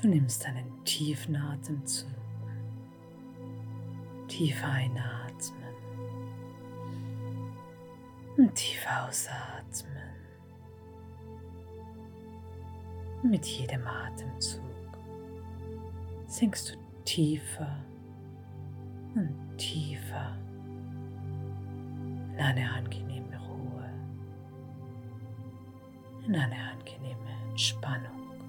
Du nimmst einen tiefen Atemzug, tief einatmen und tief ausatmen. Und mit jedem Atemzug sinkst du tiefer und tiefer in eine angenehme Ruhe, in eine angenehme Entspannung.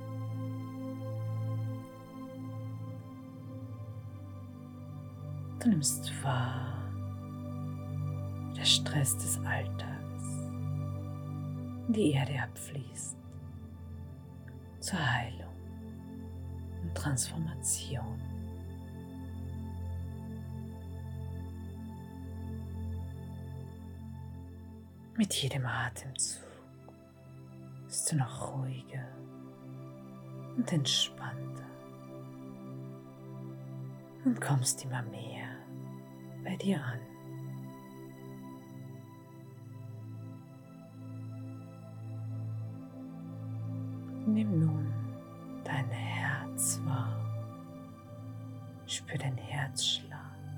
Du nimmst wahr, wie der Stress des Alltags in die Erde abfließt, zur Heilung und Transformation. Mit jedem Atemzug bist du noch ruhiger und entspannter und kommst immer mehr bei dir an. Nimm nun dein Herz wahr. Spür den Herzschlag.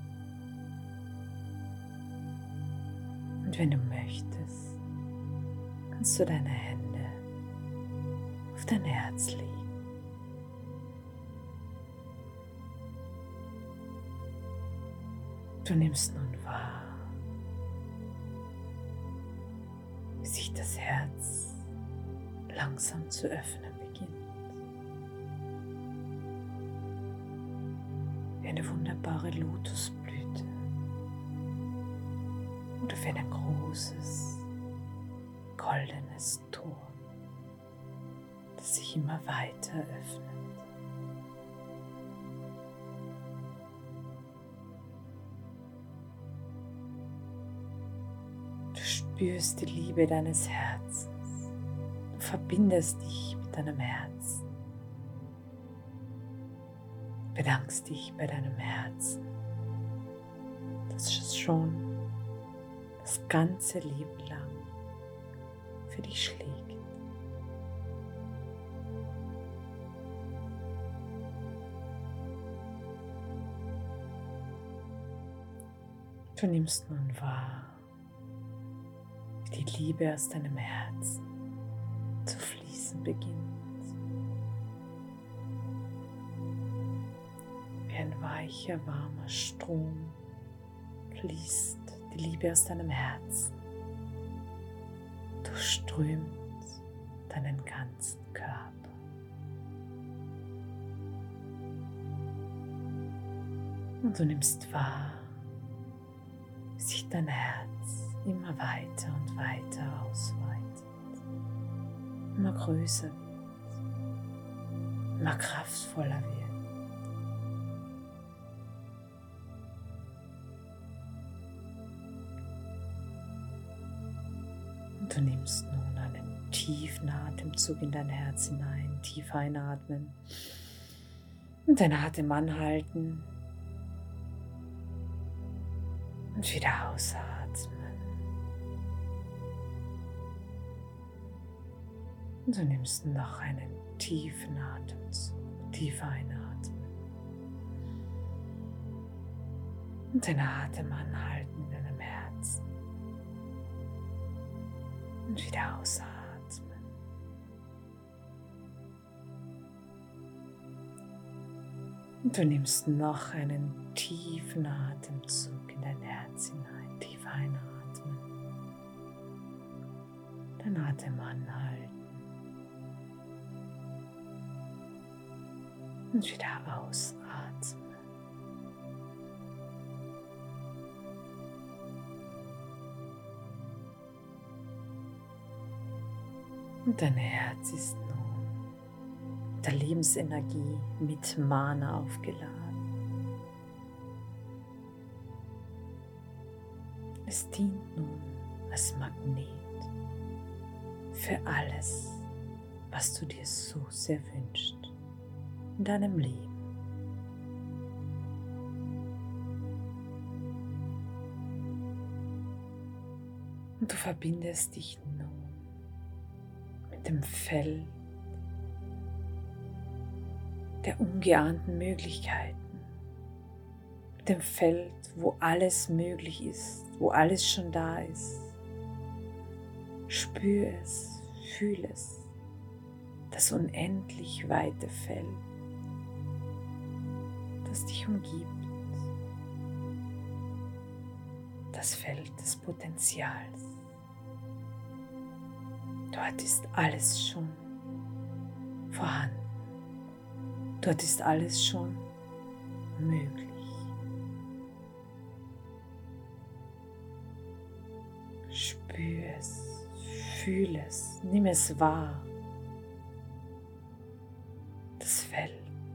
Und wenn du möchtest, kannst du deine Hände auf dein Herz legen. Du nimmst nun wahr, wie sich das Herz langsam zu öffnen beginnt. Wie eine wunderbare Lotusblüte oder wie ein großes, goldenes Tor, das sich immer weiter öffnet. Du spürst die Liebe deines Herzens. Du verbindest dich mit deinem Herzen. Bedankst dich bei deinem Herzen, das schon das ganze Leben lang für dich schlägt. Du nimmst nun wahr, wie die Liebe aus deinem Herzen zu fließen beginnt. Wie ein weicher, warmer Strom fließt die Liebe aus deinem Herzen, durchströmt deinen ganzen Körper. Und du nimmst wahr, wie sich dein Herz immer weiter und weiter ausweitet, immer größer wird, immer kraftvoller wird. Und du nimmst nun einen tiefen Atemzug in dein Herz hinein, tief einatmen und deinen Atem anhalten und wieder ausatmen. Und du nimmst noch einen tiefen Atemzug, tief einatmen und den Atem anhalten in deinem Herzen und wieder ausatmen. Und du nimmst noch einen tiefen Atemzug in dein Herz hinein, tief einatmen, den Atem anhalten und wieder ausatmen. Und dein Herz ist nun mit der Lebensenergie mit Mana aufgeladen. Es dient nun als Magnet für alles, was du dir so sehr wünschst in deinem Leben. Und du verbindest dich nun mit dem Feld der ungeahnten Möglichkeiten, mit dem Feld, wo alles möglich ist, wo alles schon da ist. Spür es, fühl es, das unendlich weite Feld, das dich umgibt, das Feld des Potenzials. Dort ist alles schon vorhanden. Dort ist alles schon möglich. Spür es, fühl es, nimm es wahr. Das Feld,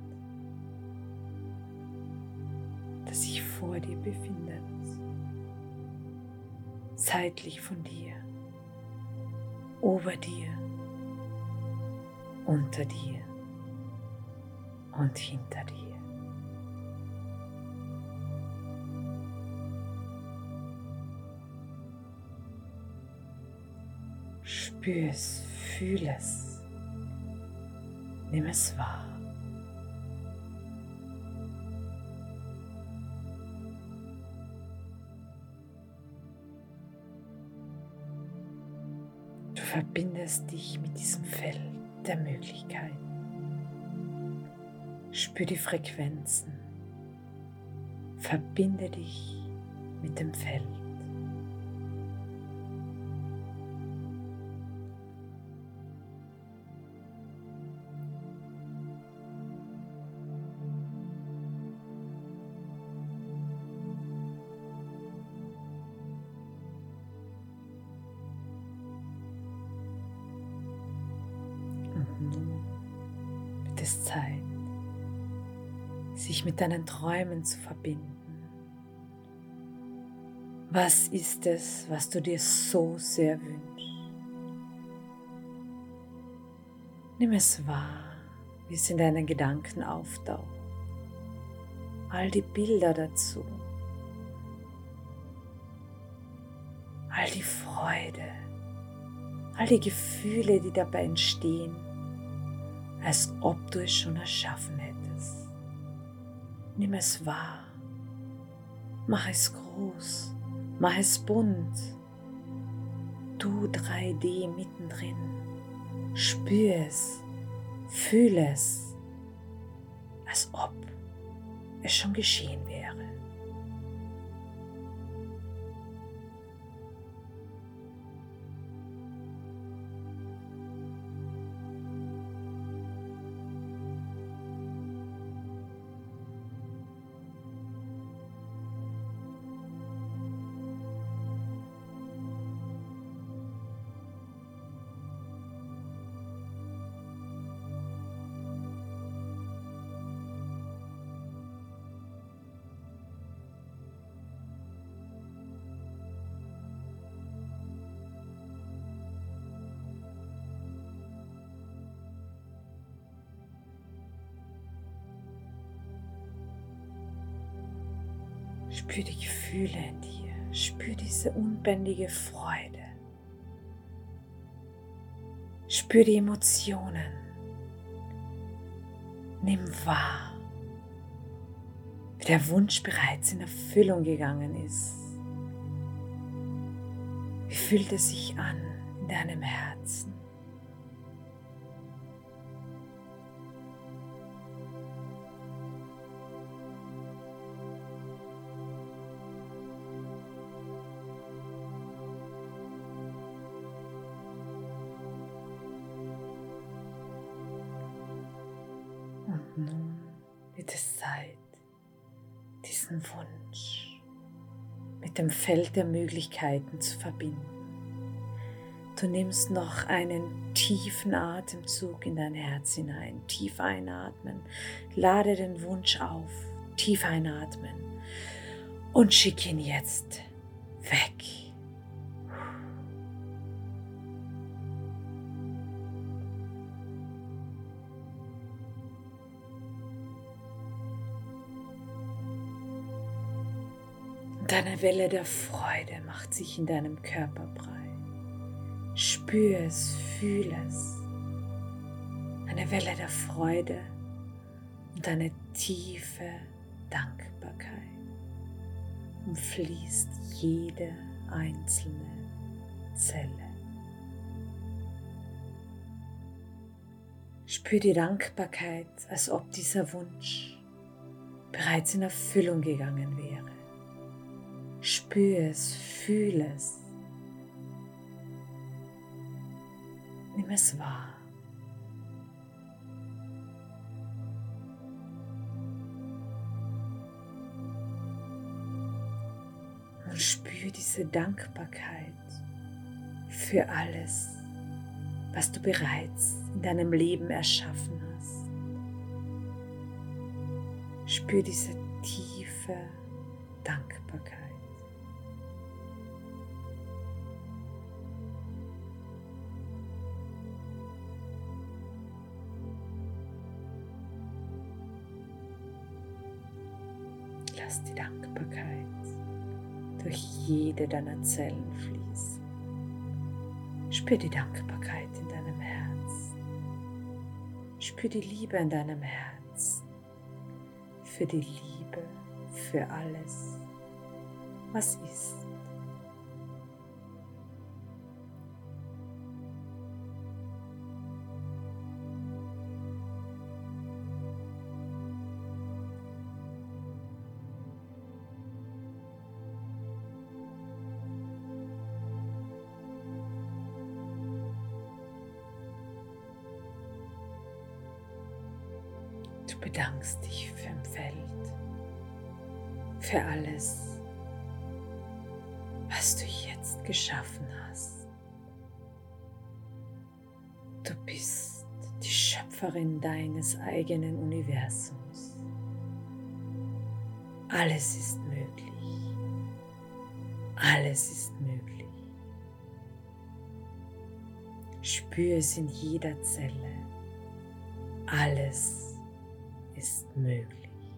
das sich vor dir befindet, seitlich von dir, über dir, unter dir und hinter dir. Spür es, fühl es, nimm es wahr. Du verbindest dich mit diesem Feld der Möglichkeiten. Spür die Frequenzen. Verbinde dich mit dem Feld. Nun wird es Zeit, sich mit deinen Träumen zu verbinden. Was ist es, was du dir so sehr wünschst? Nimm es wahr, wie es in deinen Gedanken auftaucht. All die Bilder dazu, all die Freude, all die Gefühle, die dabei entstehen, als ob du es schon erschaffen hättest. Nimm es wahr, mach es groß, mach es bunt. Du 3D mittendrin, spür es, fühl es, als ob es schon geschehen wäre. Spür die Gefühle in dir, spür diese unbändige Freude, spür die Emotionen, nimm wahr, wie der Wunsch bereits in Erfüllung gegangen ist. Wie fühlt es sich an in deinem Herzen? Und nun wird es Zeit, diesen Wunsch mit dem Feld der Möglichkeiten zu verbinden. Du nimmst noch einen tiefen Atemzug in dein Herz hinein, tief einatmen, lade den Wunsch auf, tief einatmen und schick ihn jetzt weg. Und eine Welle der Freude macht sich in deinem Körper breit. Spür es, fühl es. Eine Welle der Freude Und eine tiefe Dankbarkeit umfließt jede einzelne Zelle. Spür die Dankbarkeit, als ob dieser Wunsch bereits in Erfüllung gegangen wäre. Spür es, fühle es. Nimm es wahr. Und spür diese Dankbarkeit für alles, was du bereits in deinem Leben erschaffen hast. Spür diese tiefe Dankbarkeit. Lass die Dankbarkeit durch jede deiner Zellen fließen. Spür die Dankbarkeit in deinem Herz. Spür die Liebe in deinem Herz. Für die Liebe, für alles, was ist. Du bedankst dich für im Feld, für alles, was du jetzt geschaffen hast. Du bist die Schöpferin deines eigenen Universums. Alles ist möglich. Alles ist möglich. Spür es in jeder Zelle. Alles ist möglich.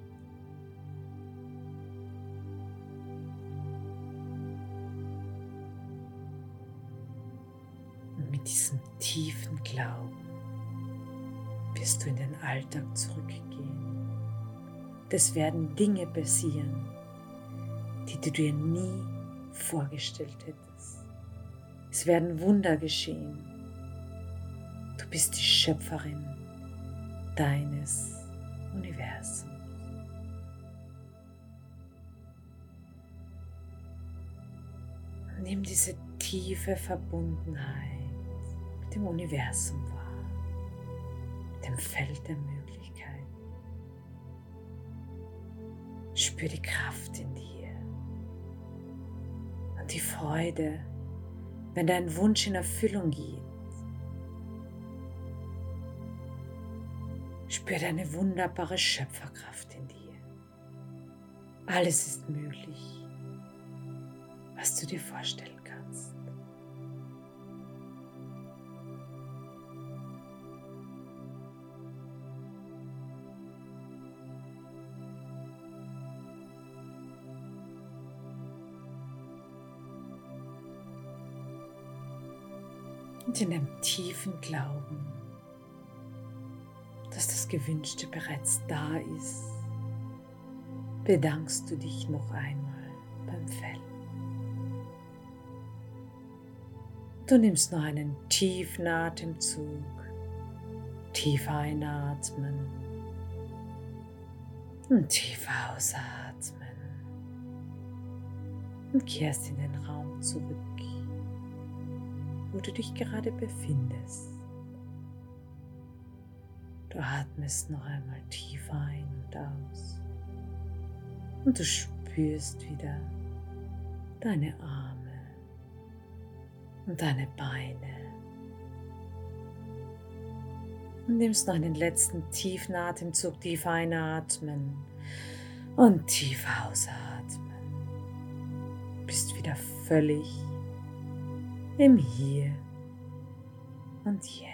Und mit diesem tiefen Glauben wirst du in den Alltag zurückgehen. Es werden Dinge passieren, die du dir nie vorgestellt hättest. Es werden Wunder geschehen. Du bist die Schöpferin deines Universums. Nimm diese tiefe Verbundenheit mit dem Universum wahr, mit dem Feld der Möglichkeiten. Spür die Kraft in dir und die Freude, wenn dein Wunsch in Erfüllung geht. Spür deine wunderbare Schöpferkraft in dir. Alles ist möglich, was du dir vorstellen kannst. Und in dem tiefen Glauben, dass das Gewünschte bereits da ist, bedankst du dich noch einmal beim Feld. Du nimmst noch einen tiefen Atemzug, tief einatmen und tief ausatmen und kehrst in den Raum zurück, wo du dich gerade befindest. Du atmest noch einmal tief ein und aus und du spürst wieder deine Arme und deine Beine und nimmst noch einen letzten tiefen Atemzug, tief einatmen und tief ausatmen. Bist wieder völlig im Hier und Jetzt.